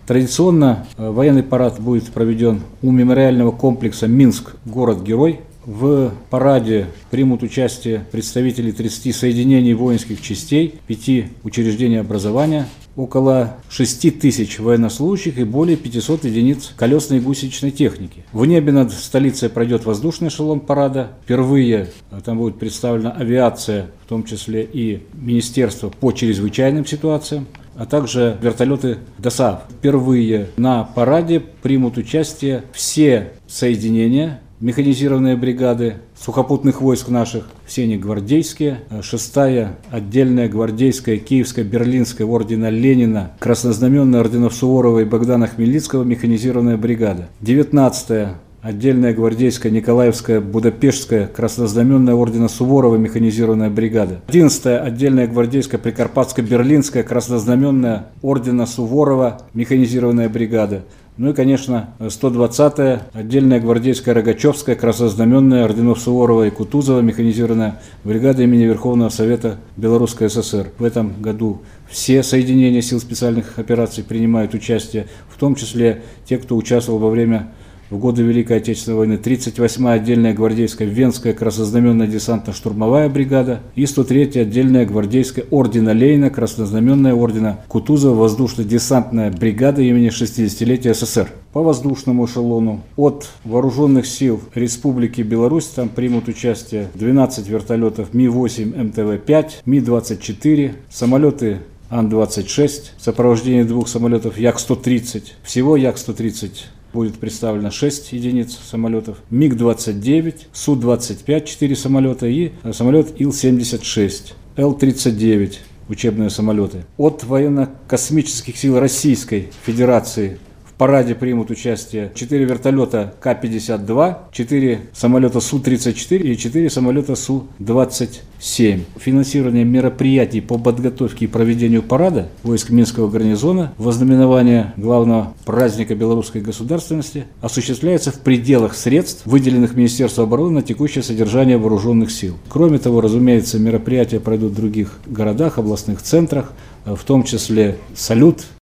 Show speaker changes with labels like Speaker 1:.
Speaker 1: Традиционно военный парад будет проведен у мемориального комплекса «Минск. Город-герой». В параде примут участие представители 30 соединений воинских частей, 5 учреждений образования, около 6 тысяч военнослужащих и более 500 единиц колесной и гусеничной техники. В небе над столицей пройдет воздушный эшелон парада. Впервые там будет представлена авиация, в том числе и Министерство по чрезвычайным ситуациям, а также вертолеты ДОСААФ. Впервые на параде примут участие все соединения, механизированные бригады сухопутных войск наших, все они гвардейские, 6-я отдельная гвардейская Киевская, Берлинская ордена Ленина, краснознаменная орденов Суворова и Богдана Хмельницкого механизированная бригада, 19-я отдельная гвардейская Николаевская, Будапештская, краснознаменная ордена Суворова механизированная бригада, 11-я отдельная гвардейская Прикарпатско-Берлинская, краснознаменная ордена Суворова механизированная бригада. Ну и, конечно, 120-я отдельная гвардейская Рогачевская, краснознаменная орденов Суворова и Кутузова механизированная бригада имени Верховного Совета Белорусской ССР. В этом году все соединения сил специальных операций принимают участие, в том числе те, кто участвовал в годы Великой Отечественной войны, 38-я отдельная гвардейская Венская краснознаменная десантно-штурмовая бригада и 103-я отдельная гвардейская ордена Ленина, краснознаменная ордена Кутузова воздушно-десантная бригада имени 60-летия СССР. По воздушному эшелону от вооруженных сил Республики Беларусь там примут участие 12 вертолетов Ми-8 МТВ-5, Ми-24, самолеты Ан-26, в сопровождении 2 самолетов Як-130. Всего Як-130 будет представлено 6 единиц самолетов, МиГ-29, Су-25 4 самолета и самолет Ил-76, Л-39 учебные самолеты. От военно-космических сил Российской Федерации в параде примут участие 4 вертолета К-52, 4 самолета Су-34 и 4 самолета Су-27. Финансирование мероприятий по подготовке и проведению парада войск Минского гарнизона в ознаменование главного праздника белорусской государственности осуществляется в пределах средств, выделенных Министерству обороны на текущее содержание вооруженных сил. Кроме того, разумеется, мероприятия пройдут в других городах, областных центрах, в том числе салют